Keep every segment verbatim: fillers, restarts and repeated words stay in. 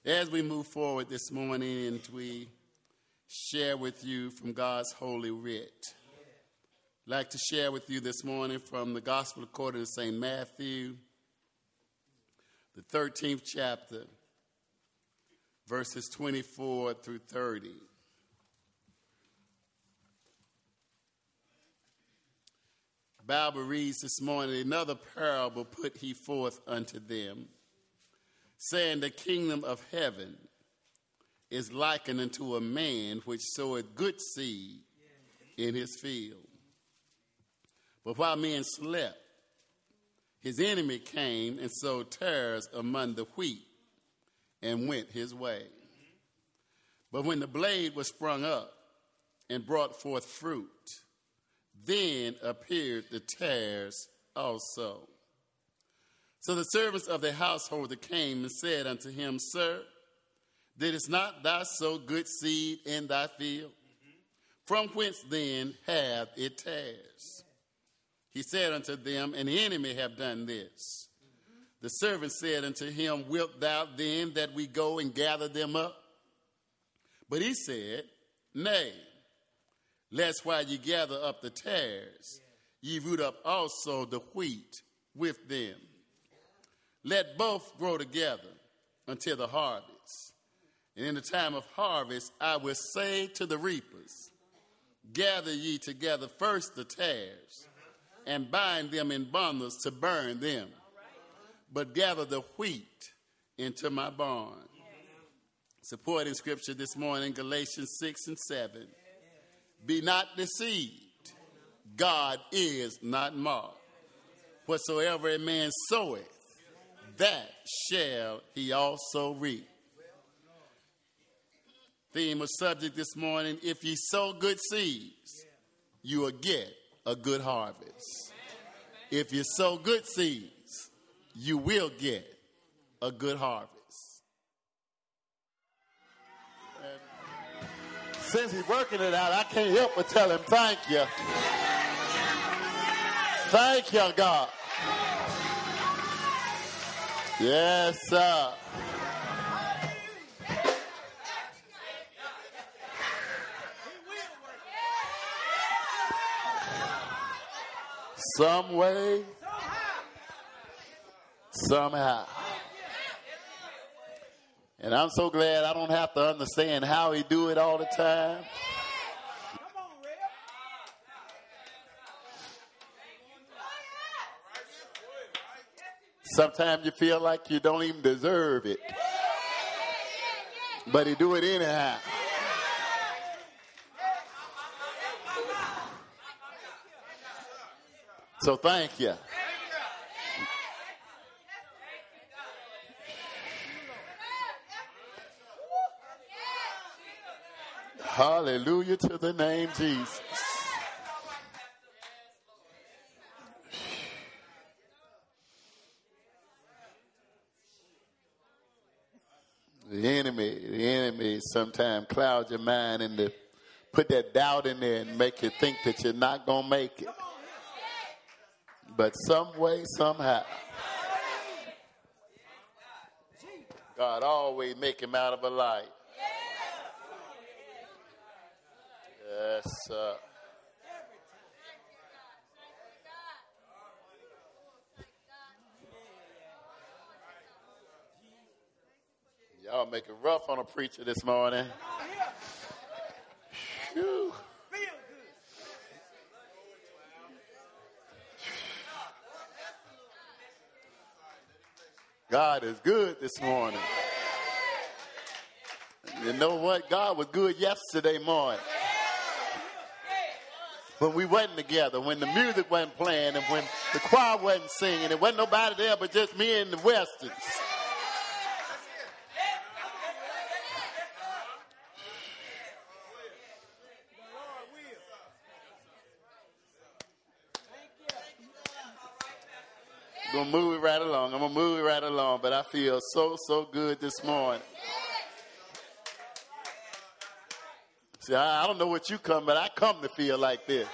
As we move forward this morning and we share with you from God's holy writ, I'd like to share with you this morning from the Gospel according to Saint Matthew, the thirteenth chapter, verses twenty-four through thirty. The Bible reads this morning, another parable put he forth unto them, saying, the kingdom of heaven is likened unto a man which soweth good seed in his field. But while men slept, his enemy came and sowed tares among the wheat and went his way. But when the blade was sprung up and brought forth fruit, then appeared the tares also. So the servants of the householder came and said unto him, Sir, didst not thou sow good seed in thy field? From whence then hath it tares? He said unto them, an enemy have done this. The servant said unto him, wilt thou then that we go and gather them up? But he said, nay, lest while ye gather up the tares, ye root up also the wheat with them. Let both grow together until the harvest. And in the time of harvest, I will say to the reapers, gather ye together first the tares, and bind them in bundles to burn them. But gather the wheat into my barn. Supporting scripture this morning, Galatians six and seven. Be not deceived. God is not mocked. Whatsoever a man soweth, that shall he also reap. Theme of subject this morning, if ye sow good seeds, you will get a good harvest. If you sow good seeds, you will get a good harvest. And since he's working it out, I can't help but tell him thank you. Thank you, God. Yes, sir. Some way, somehow. And I'm so glad I don't have to understand how he do it all the time. Sometimes you feel like you don't even deserve it. But he do it anyhow. So thank you. Hallelujah to the name Jesus. The enemy, the enemy sometimes clouds your mind and to put that doubt in there and make you think that you're not going to make it. But some way, somehow, God always make him out of a light. Yes, sir. Y'all make it rough on a preacher this morning. Whew. God is good this morning. You know what? God was good yesterday morning. When we wasn't together, when the music wasn't playing, and when the choir wasn't singing, there wasn't nobody there but just me and the Westerns. I'm going to move it right along. I'm going to move it right along. But I feel so, so good this morning. See, I, I don't know what you come, but I come to feel like this.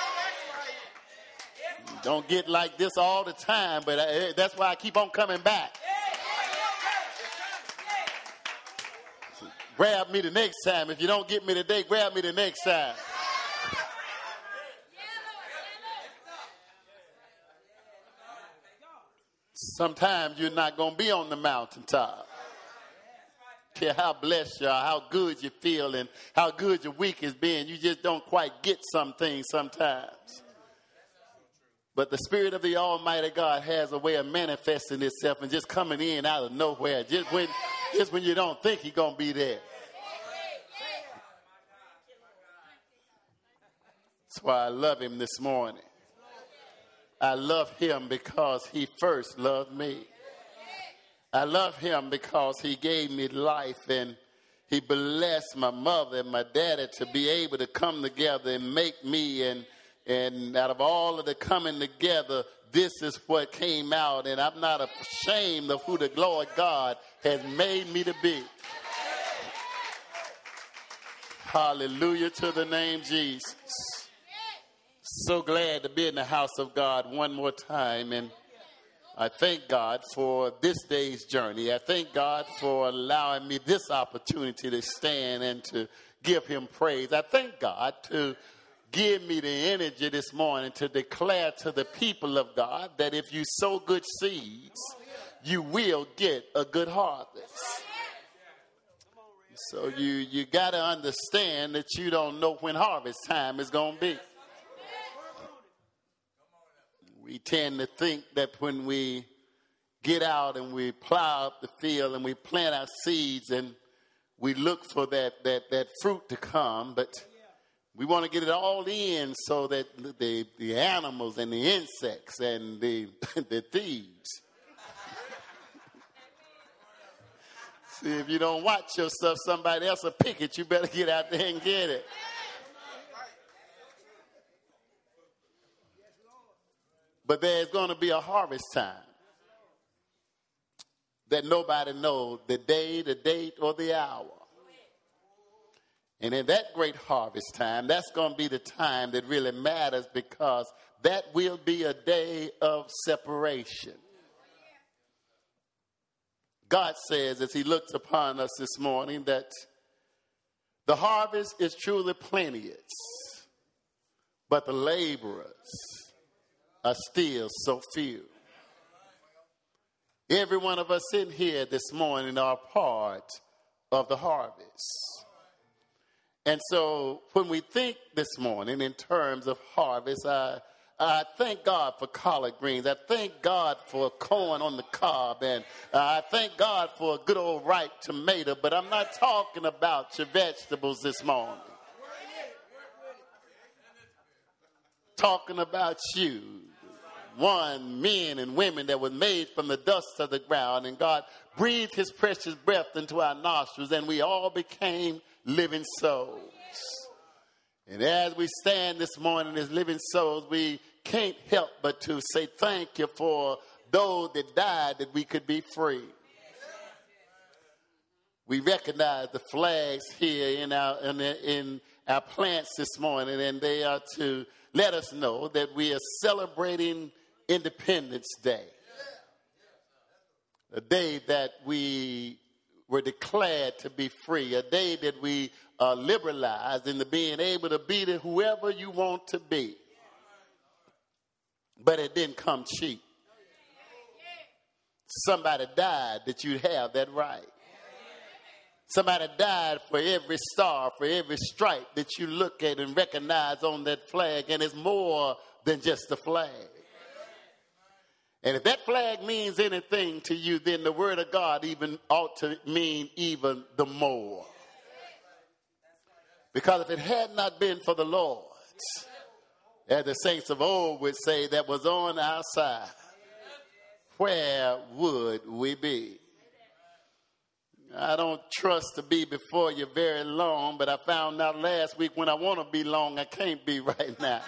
Don't get like this all the time, but I, that's why I keep on coming back. Grab me the next time. If you don't get me today, grab me the next time. Sometimes you're not going to be on the mountaintop. Care how blessed you are, how good you feel, and how good your week has been. You just don't quite get some things sometimes. But the Spirit of the Almighty God has a way of manifesting itself and just coming in out of nowhere. Just when, just when you don't think He's going to be there. That's why I love Him this morning. I love Him because He first loved me. I love Him because He gave me life, and He blessed my mother and my daddy to be able to come together and make me. And, and out of all of the coming together, this is what came out. And I'm not ashamed of who the Lord God has made me to be. Hallelujah to the name Jesus. So glad to be in the house of God one more time. And I thank God for this day's journey. I thank God for allowing me this opportunity to stand and to give Him praise. I thank God to give me the energy this morning to declare to the people of God that if you sow good seeds, you will get a good harvest. So you, you got to understand that you don't know when harvest time is going to be. We tend to think that when we get out and we plow up the field and we plant our seeds and we look for that, that, that fruit to come, but we want to get it all in so that the, the animals and the insects and the, the thieves. See, if you don't watch your stuff, somebody else will pick it. You better get out there and get it. But there's going to be a harvest time that nobody knows the day, the date, or the hour. And in that great harvest time, that's going to be the time that really matters, because that will be a day of separation. God says, as He looks upon us this morning, that the harvest is truly plenteous, but the laborers are still so few. Every one of us in here this morning are part of the harvest. And so when we think this morning in terms of harvest, I, I thank God for collard greens. I thank God for corn on the cob. And I thank God for a good old ripe tomato. But I'm not talking about your vegetables this morning. Talking about you. One, men and women that were made from the dust of the ground, and God breathed His precious breath into our nostrils, and we all became living souls. And as we stand this morning as living souls, we can't help but to say thank you for those that died that we could be free. We recognize the flags here in our in, in our plants this morning, and they are to let us know that we are celebrating Independence Day, a day that we were declared to be free, a day that we are liberalized into being able to be to whoever you want to be. But it didn't come cheap. Somebody died that you'd have that right. Somebody died for every star, for every stripe that you look at and recognize on that flag, and it's more than just a flag. And if that flag means anything to you, then the word of God even ought to mean even the more. Because if it had not been for the Lord, as the saints of old would say, that was on our side, where would we be? I don't trust to be before you very long, but I found out last week when I want to be long, I can't be right now.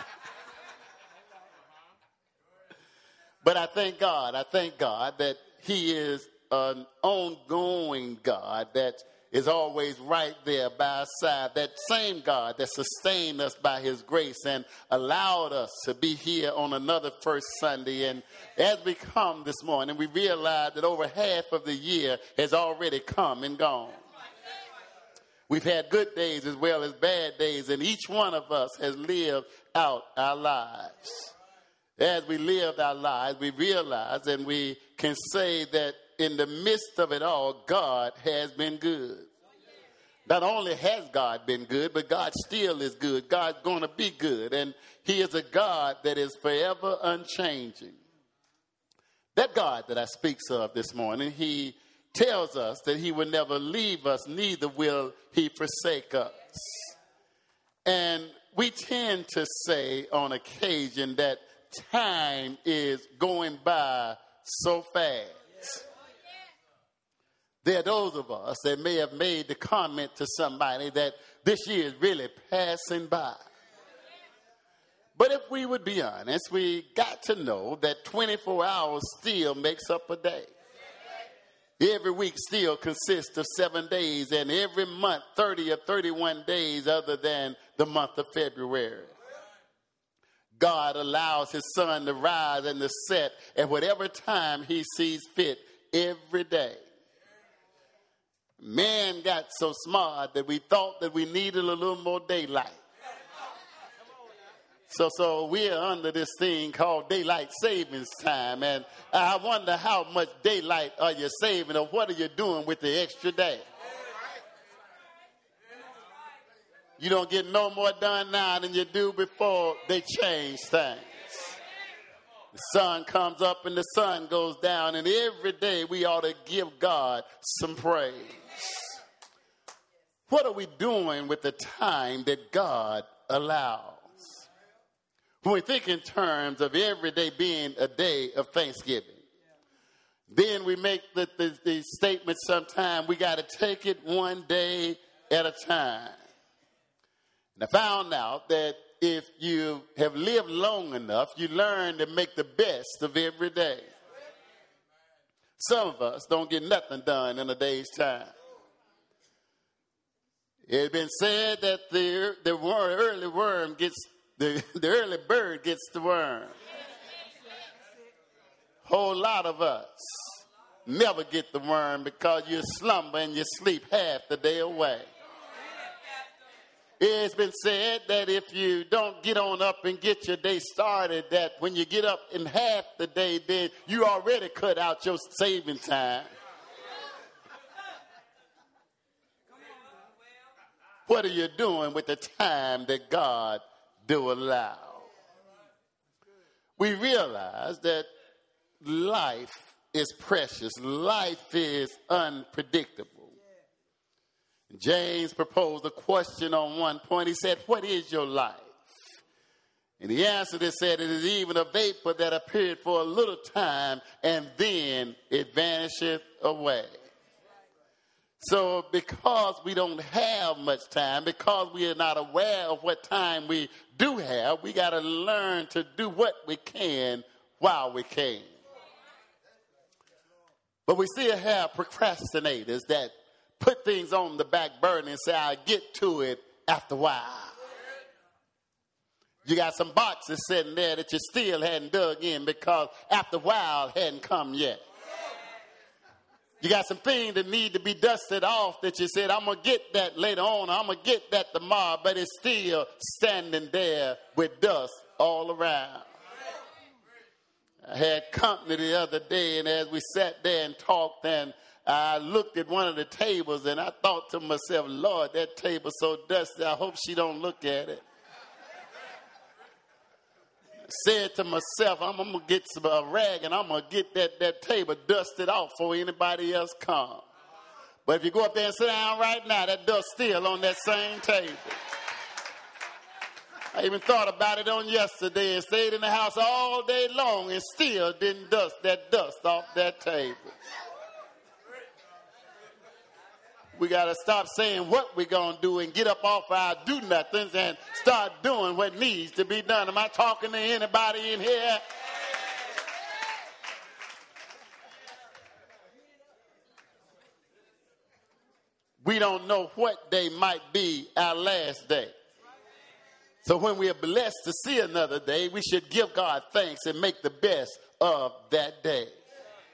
But I thank God, I thank God that He is an ongoing God that is always right there by our side. That same God that sustained us by His grace and allowed us to be here on another first Sunday. And as we come this morning, we realize that over half of the year has already come and gone. We've had good days as well as bad days, and each one of us has lived out our lives. As we lived our lives, we realize and we can say that in the midst of it all, God has been good. Not only has God been good, but God still is good. God's going to be good, and he is a God that is forever unchanging. That God that I speak of this morning, he tells us that he will never leave us, neither will he forsake us. And we tend to say on occasion that time is going by so fast. There are those of us that may have made the comment to somebody that this year is really passing by. But if we would be honest, we got to know that twenty-four hours still makes up a day. Every week still consists of seven days, and every month thirty or thirty-one days other than the month of February. God allows his sun to rise and to set at whatever time he sees fit every day. Man got so smart that we thought that we needed a little more daylight. So, so we're under this thing called daylight savings time. And I wonder how much daylight are you saving, or what are you doing with the extra day? You don't get no more done now than you do before they change things. The sun comes up and the sun goes down, and every day we ought to give God some praise. What are we doing with the time that God allows? When we think in terms of every day being a day of Thanksgiving, then we make the, the, the statement sometime, we got to take it one day at a time. And I found out that if you have lived long enough, you learn to make the best of every day. Some of us don't get nothing done in a day's time. It has been said that the, the early worm gets The, the early bird gets the worm. Whole lot of us never get the worm because you slumber and you sleep half the day away. It's been said that if you don't get on up and get your day started, that when you get up in half the day, then you already cut out your saving time. What are you doing with the time that God do allow? We realize that life is precious. Life is unpredictable. James proposed a question on one point. He said, what is your life? And he answered and said, it is even a vapor that appeared for a little time, and then it vanisheth away. So because we don't have much time, because we are not aware of what time we do have, we got to learn to do what we can while we can. But we still have procrastinators that put things on the back burner and say, I'll get to it after a while. You got some boxes sitting there that you still hadn't dug in because after a while hadn't come yet. You got some things that need to be dusted off that you said, I'm going to get that later on. I'm going to get that tomorrow. But it's still standing there with dust all around. I had company the other day, and as we sat there and talked, and I looked at one of the tables, and I thought to myself, Lord, that table's so dusty, I hope she don't look at it. Said to myself, I'm, I'm going to get some a rag and I'm going to get that, that table dusted off before anybody else comes. But if you go up there and sit down right now, that dust's still on that same table. I even thought about it on yesterday and stayed in the house all day long and still didn't dust that dust off that table. We got to stop saying what we're going to do and get up off our do-nothings and start doing what needs to be done. Am I talking to anybody in here? We don't know what day might be our last day. So when we are blessed to see another day, we should give God thanks and make the best of that day.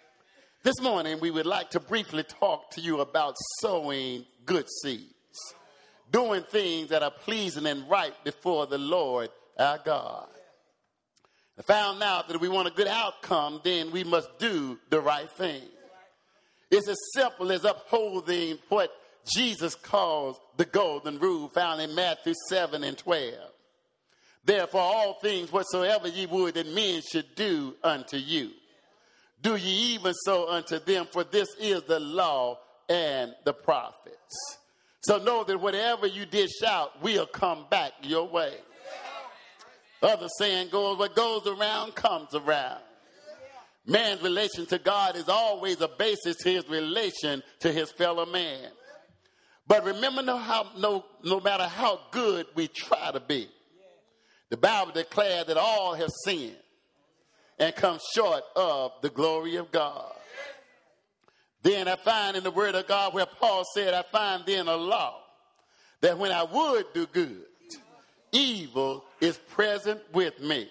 This morning, we would like to briefly talk to you about sowing good seeds. doing things that are pleasing and right before the Lord our God. I found out that if we want a good outcome, then we must do the right thing. It's as simple as upholding what Jesus calls the golden rule found in Matthew seven and twelve. Therefore, all things whatsoever ye would that men should do unto you, do ye even so unto them, for this is the law and the prophets. So know that whatever you dish out will come back your way. Other saying goes, what goes around comes around. Man's relation to God is always a basis to his relation to his fellow man. But remember, no, how, no, no matter how good we try to be, the Bible declared that all have sinned and come short of the glory of God. Then I find in the word of God where Paul said, I find then a law that when I would do good, evil is present with me.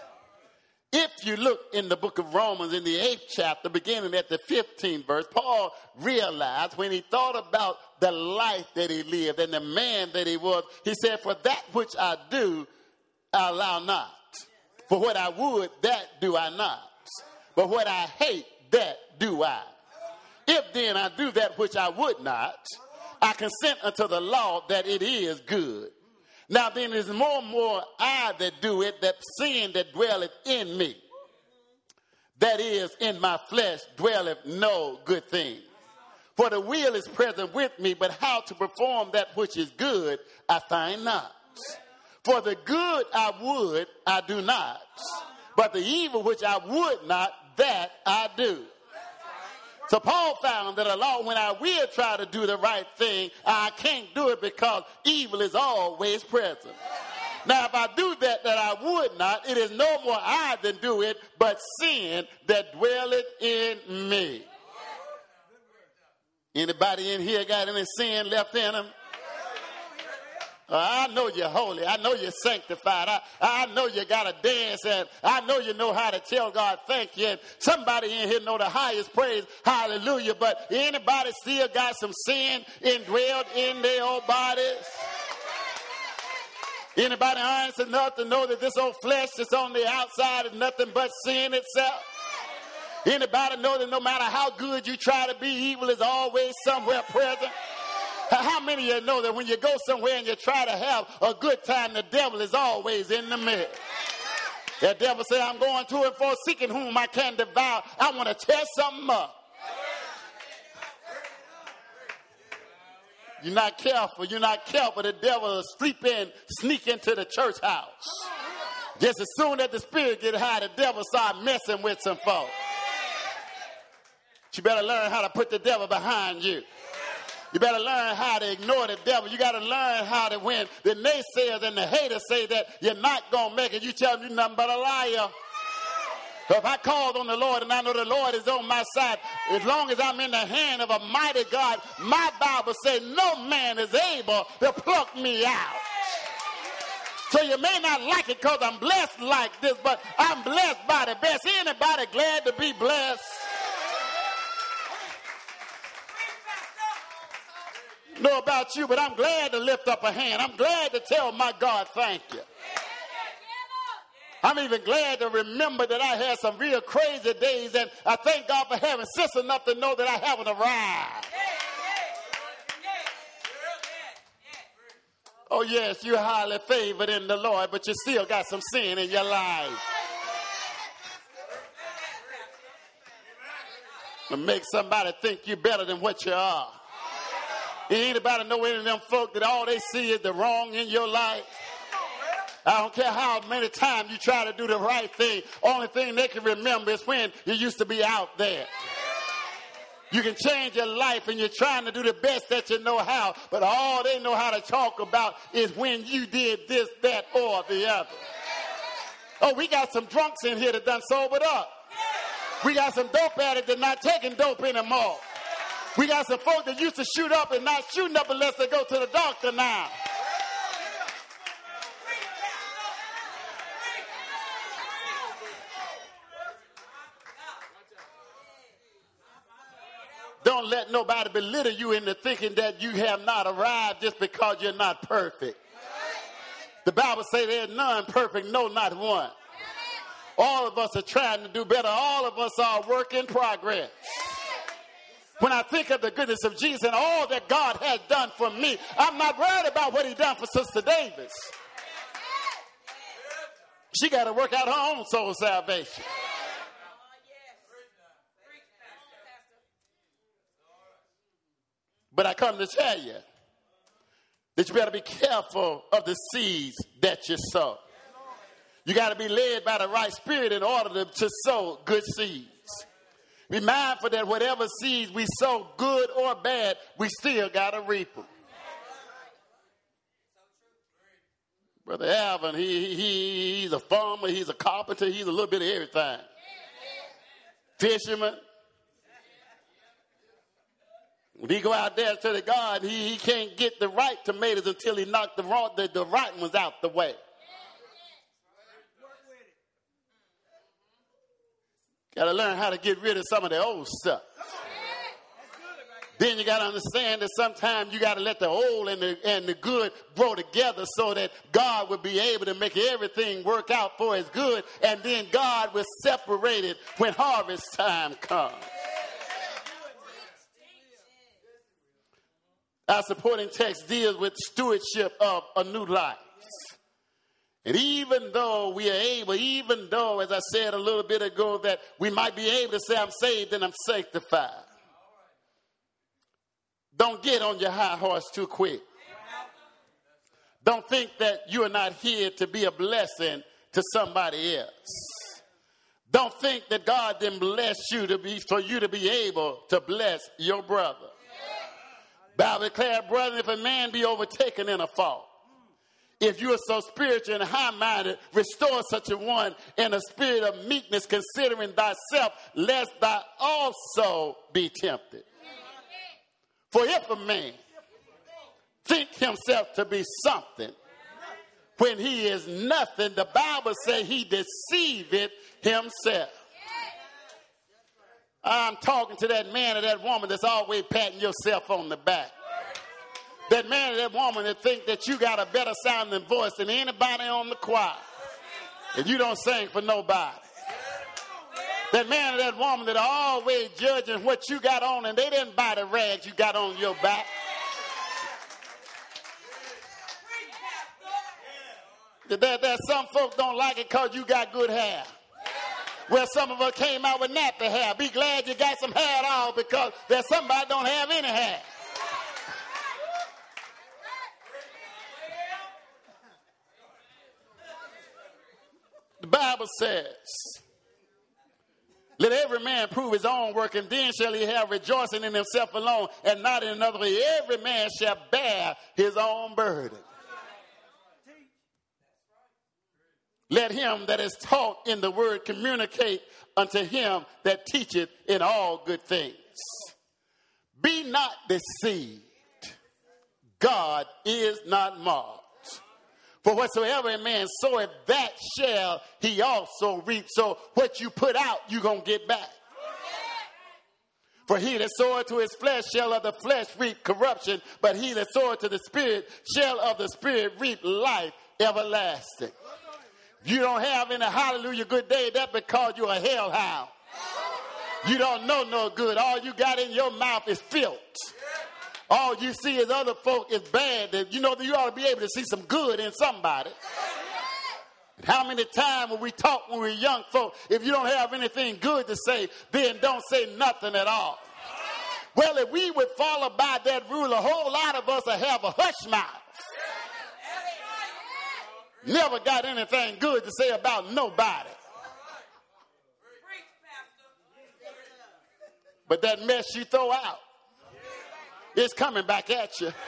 If you look in the book of Romans in the eighth chapter, beginning at the fifteenth verse, Paul realized when he thought about the life that he lived and the man that he was, he said, for that which I do, I allow not. For what I would, that do I not. But what I hate, that do I. If then I do that which I would not, I consent unto the law that it is good. Now then it is more and more I that do it, that sin that dwelleth in me. That is, in my flesh dwelleth no good thing. For the will is present with me, but how to perform that which is good, I find not. For the good I would, I do not. But the evil which I would not, that I do. So Paul found that along when I will try to do the right thing, I can't do it because evil is always present. Now, if I do that that I would not, it is no more I that do it, but sin that dwelleth in me. Anybody in here got any sin left in them? Uh, I know you're holy. I know you're sanctified. I, I know you got to dance, and I know you know how to tell God thank you. And somebody in here know the highest praise, hallelujah. But anybody still got some sin indwelled in their old bodies? Anybody honest enough to know that this old flesh that's on the outside is nothing but sin itself? Anybody know that no matter how good you try to be, evil is always somewhere present? How many of you know that when you go somewhere and you try to have a good time, the devil is always in the midst? The devil say, I'm going to and fro seeking whom I can devour. I want to tear something up. You're not careful. You're not careful. The devil will sleep in, sneak into the church house. Just as soon as the spirit get high, the devil start messing with some folks. You better learn how to put the devil behind you. You better learn how to ignore the devil. You got to learn how to win. The naysayers and the haters say that you're not going to make it. You tell them you're nothing but a liar. So if I called on the Lord and I know the Lord is on my side, as long as I'm in the hand of a mighty God, my Bible says no man is able to pluck me out. So you may not like it because I'm blessed like this, but I'm blessed by the best. Anybody glad to be blessed? Know about you, but I'm glad to lift up a hand. I'm glad to tell my God thank you. I'm even glad to remember that I had some real crazy days, and I thank God for having sense enough to know that I haven't arrived. Oh yes, you're highly favored in the Lord, but you still got some sin in your life. To make somebody think you're better than what you are. Anybody know any of them folk that all they see is the wrong in your life? I don't care how many times you try to do the right thing. Only thing they can remember is when you used to be out there. You can change your life and you're trying to do the best that you know how, but all they know how to talk about is when you did this, that, or the other. Oh, we got some drunks in here that done sobered up. We got some dope addicts that not taking dope anymore. We got some folks that used to shoot up and not shooting up unless they go to the doctor now. Don't let nobody belittle you into thinking that you have not arrived just because you're not perfect. The Bible says there's none perfect, no, not one. All of us are trying to do better. All of us are a work in progress. When I think of the goodness of Jesus and all that God has done for me, I'm not worried about what he done for Sister Davis. She got to work out her own soul salvation. But I come to tell you that you better be careful of the seeds that you sow. You got to be led by the right spirit in order to, to sow good seeds. Be mindful that whatever seeds we sow, good or bad, we still got to reap them. Brother Alvin, he, he, he's a farmer, he's a carpenter, he's a little bit of everything. Fisherman. When he go out there to the garden, he, he can't get the right tomatoes until he knocked the, wrong, the, the right ones out the way. Got to learn how to get rid of some of the old stuff. Then you got to understand that sometimes you got to let the old and the, and the good grow together so that God will be able to make everything work out for his good. And then God will separate it when harvest time comes. Our supporting text deals with stewardship of a new life. And even though we are able, even though, as I said a little bit ago, that we might be able to say I'm saved and I'm sanctified. Don't get on your high horse too quick. Don't think that you are not here to be a blessing to somebody else. Don't think that God didn't bless you to be for you to be able to bless your brother. Bible declared, brother, if a man be overtaken in a fault, if you are so spiritual and high-minded, restore such a one in a spirit of meekness, considering thyself, lest thou also be tempted. For if a man think himself to be something, when he is nothing, the Bible says he deceiveth himself. I'm talking to that man or that woman that's always patting yourself on the back. That man or that woman that think that you got a better sounding voice than anybody on the choir. And you don't sing for nobody. That man or that woman that are always judging what you got on and they didn't buy the rags you got on your back. That, that some folks don't like it because you got good hair. Well, some of us came out with nappy hair. Be glad you got some hair at all because there's somebody don't have any hair. The Bible says, let every man prove his own work, and then shall he have rejoicing in himself alone, and not in another. Every man shall bear his own burden. Let him that is taught in the word communicate unto him that teacheth in all good things. Be not deceived. God is not mocked. For whatsoever a man soweth, that shall he also reap. So what you put out, you're going to get back. For he that soweth to his flesh shall of the flesh reap corruption, but he that soweth to the Spirit shall of the Spirit reap life everlasting. If you don't have any hallelujah good day, that's because you're a hellhound. You don't know no good. All you got in your mouth is filth. All you see is other folk is bad. You know that you ought to be able to see some good in somebody. How many times when we talk when we're young folk, if you don't have anything good to say, then don't say nothing at all. Well, if we would follow by that rule, a whole lot of us will have a hush mouth. Never got anything good to say about nobody. But that mess you throw out, it's coming back at you.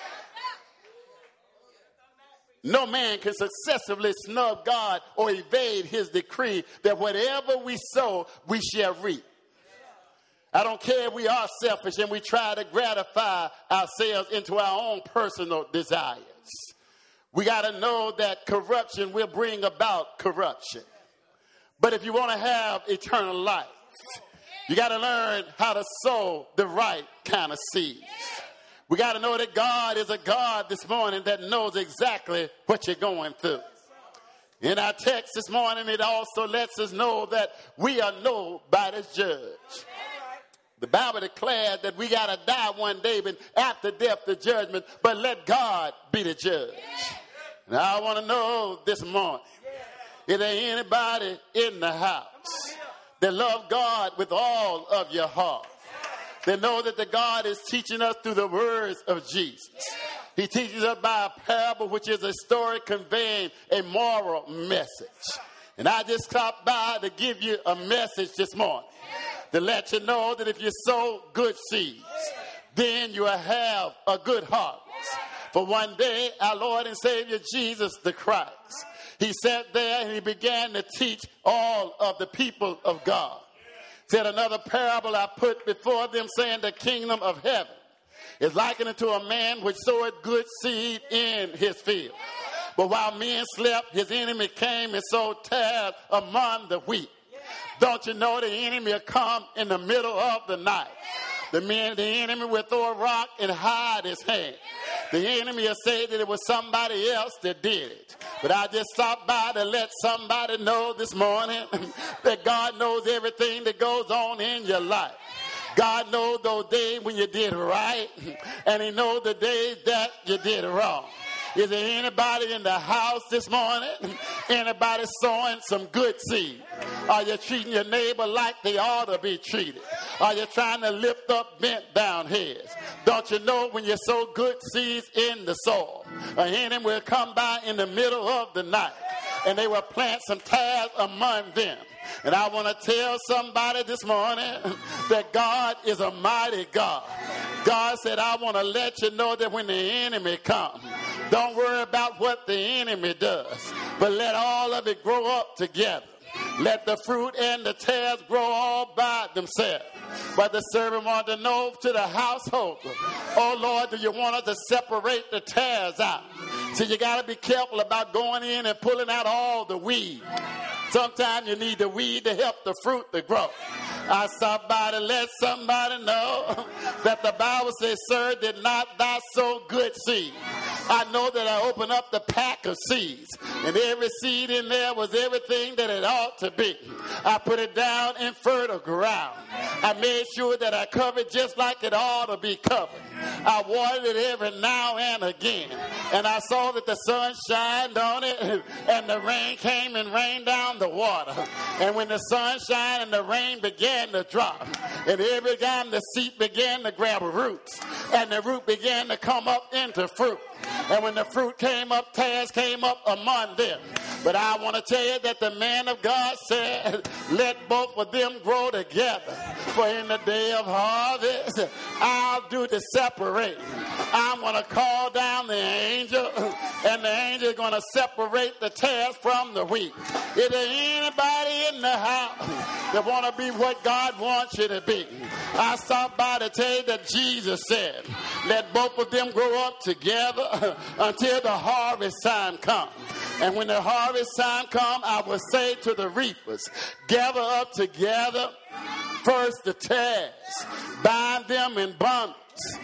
No man can successfully snub God or evade his decree that whatever we sow, we shall reap. I don't care if we are selfish and we try to gratify ourselves into our own personal desires. We got to know that corruption will bring about corruption. But if you want to have eternal life, You got to learn how to sow the right kind of seeds. We got to know that God is a God this morning that knows exactly what you're going through. In our text this morning, it also lets us know that we are nobody's judge. The Bible declared that we got to die one day, but after death, the judgment. But let God be the judge. And I want to know this morning, is there anybody in the house that love God with all of your heart? That know that the God is teaching us through the words of Jesus. He teaches us by a parable, which is a story conveying a moral message. And I just stopped by to give you a message this morning to let you know that if you sow good seeds, then you will have a good harvest. For one day, our Lord and Savior Jesus the Christ, he sat there and he began to teach all of the people of God. Said another parable I put before them, saying the kingdom of heaven is likened unto a man which sowed good seed in his field. But while men slept, his enemy came and sowed tares among the wheat. Don't you know the enemy will come in the middle of the night? The man, the enemy will throw a rock and hide his hand. The enemy will say that it was somebody else that did it. But I just stopped by to let somebody know this morning that God knows everything that goes on in your life. God knows those days when you did right, and he knows the days that you did wrong. Is there anybody in the house this morning? Anybody sowing some good seed? Are you treating your neighbor like they ought to be treated? Are you trying to lift up bent down heads? Don't you know when you sow good seeds in the soil, an enemy will come by in the middle of the night and they will plant some tares among them. And I want to tell somebody this morning that God is a mighty God. God said, I want to let you know that when the enemy comes, don't worry about what the enemy does, but let all of it grow up together. Let the fruit and the tares grow all by themselves. But the servant wanted to know to the household, oh Lord, do you want us to separate the tares out? So you got to be careful about going in and pulling out all the weed. Sometimes you need the weed to help the fruit to grow. I stopped by to let somebody know that the Bible says, sir, did not thou sow good seed? I know that I opened up the pack of seeds, and every seed in there was everything that it ought to be. I put it down in fertile ground. I made sure that I covered just like it ought to be covered. I watered it every now and again, and I saw that the sun shined on it, and the rain came and rained down the water. And when the sun shined and the rain began to drop, and every time the seed began to grab roots, and the root began to come up into fruit. And when the fruit came up, tares came up among them. But I want to tell you that the man of God said, let both of them grow together. For in the day of harvest, I'll do the separating. I'm going to call down the angel, and the angel is going to separate the tares from the wheat. Is there anybody in the house that want to be what God wants you to be? I stopped by to tell you that Jesus said, let both of them grow up together until the harvest time comes. And when the harvest time comes, I will say to the reapers, gather up together first the tares, bind them in bundles,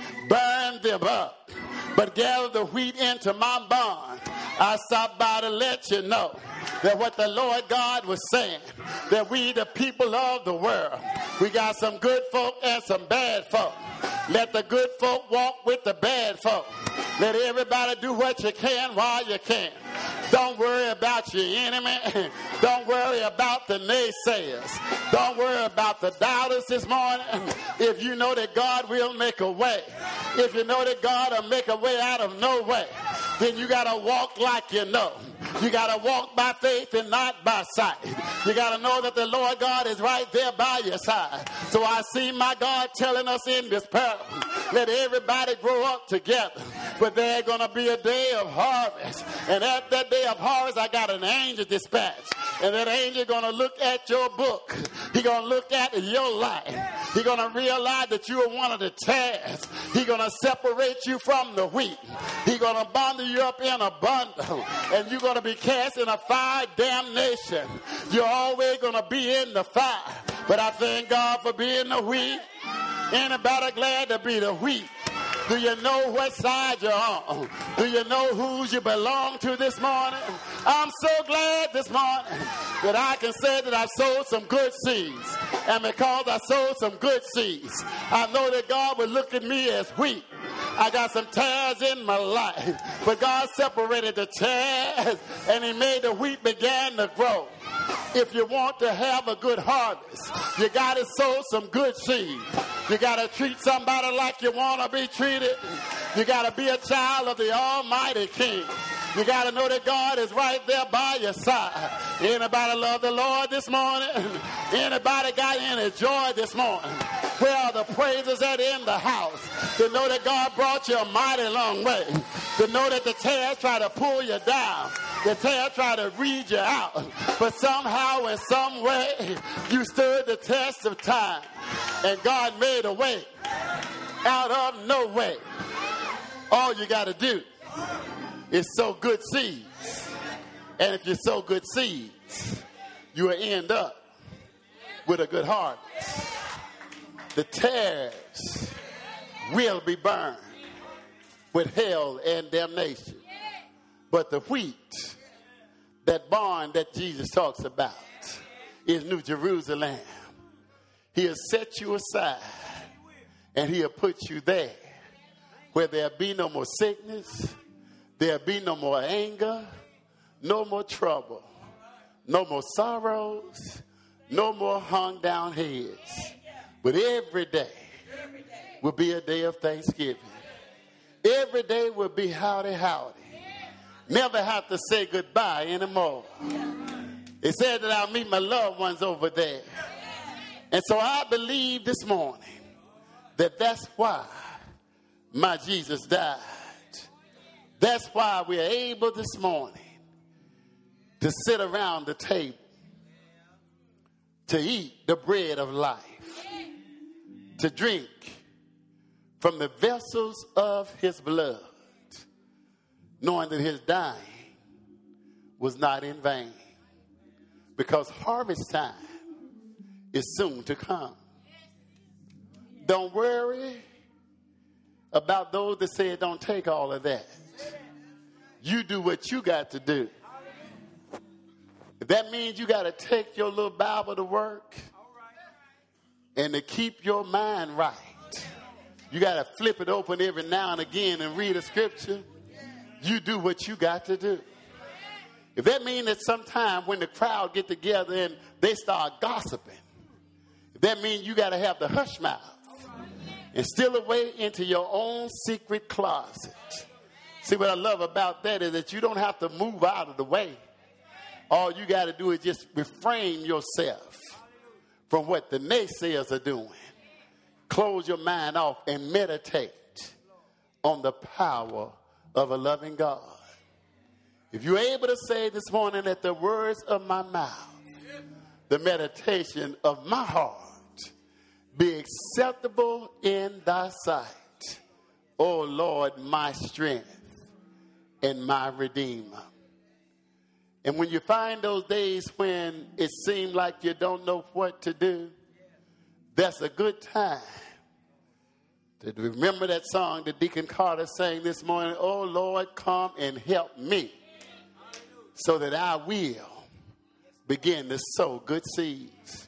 burn them up, but gather the wheat into my barn. I stopped by to let you know that what the Lord God was saying, that we the people of the world, we got some good folk and some bad folk. Let the good folk walk with the bad folk. Let everybody do what you can while you can. Don't worry about your enemy. Don't worry about the naysayers. Don't worry about the doubters this morning. If you know that God will make a way, if you know that God will make a way out of no way, then you got to walk like you know. You got to walk by faith and not by sight. You got to know that the Lord God is right there by your side. So I see my God telling us in this parable, let everybody grow up together. But there's going to be a day of harvest. And at that day of harvest, I got an angel dispatched. And that angel going to look at your book. He's going to look at your life. He's going to realize that you are one of the tares. He's going to separate you from the wheat. He's going to bundle you up in a bundle. And you're going to be cast in a fire damnation. You're always going to be in the fire. But I thank God for being the wheat. Anybody glad to be the wheat? Do you know what side you're on? Do you know who you belong to this morning? I'm so glad this morning that I can say that I've sowed some good seeds. And because I sowed some good seeds, I know that God will look at me as wheat. I got some tares in my life, but God separated the tares and he made the wheat begin to grow. If you want to have a good harvest, you got to sow some good seed. You got to treat somebody like you want to be treated. You got to be a child of the Almighty King. You got to know that God is right there by your side. Anybody love the Lord this morning? Anybody got any joy this morning? Where are the praises that in the house? To know that God brought you a mighty long way. To know that the tares try to pull you down. The tares try to read you out. But somehow, in some way, you stood the test of time. And God made a way out of no way. All you got to do is sow good seeds. And if you sow good seeds, you will end up with a good harvest. The tares will be burned with hell and damnation. But the wheat, that barn that Jesus talks about, is New Jerusalem. He'll set you aside and he'll put you there where there'll be no more sickness, there'll be no more anger, no more trouble, no more sorrows, no more hung down heads. But every day will be a day of thanksgiving. Every day will be howdy howdy. Never have to say goodbye anymore. It said that I'll meet my loved ones over there. And so I believe this morning that that's why my Jesus died. That's why we are able this morning to sit around the table, to eat the bread of life, to drink from the vessels of his blood, knowing that his dying was not in vain, because harvest time is soon to come. Don't worry about those that say it don't take all of that. You do what you got to do. If that means you got to take your little Bible to work and to keep your mind right, you got to flip it open every now and again and read a scripture. You do what you got to do. If that means that sometime when the crowd get together and they start gossiping, if that means you got to have the hush mouth and steal away into your own secret closet. See, what I love about that is that you don't have to move out of the way. All you got to do is just refrain yourself from what the naysayers are doing. Close your mind off and meditate on the power of a loving God. If you're able to say this morning that the words of my mouth, the meditation of my heart, be acceptable in thy sight, O Lord, my strength and my redeemer. And when you find those days when it seems like you don't know what to do, that's a good time to remember that song that Deacon Carter sang this morning. Oh Lord, come and help me so that I will begin to sow good seeds.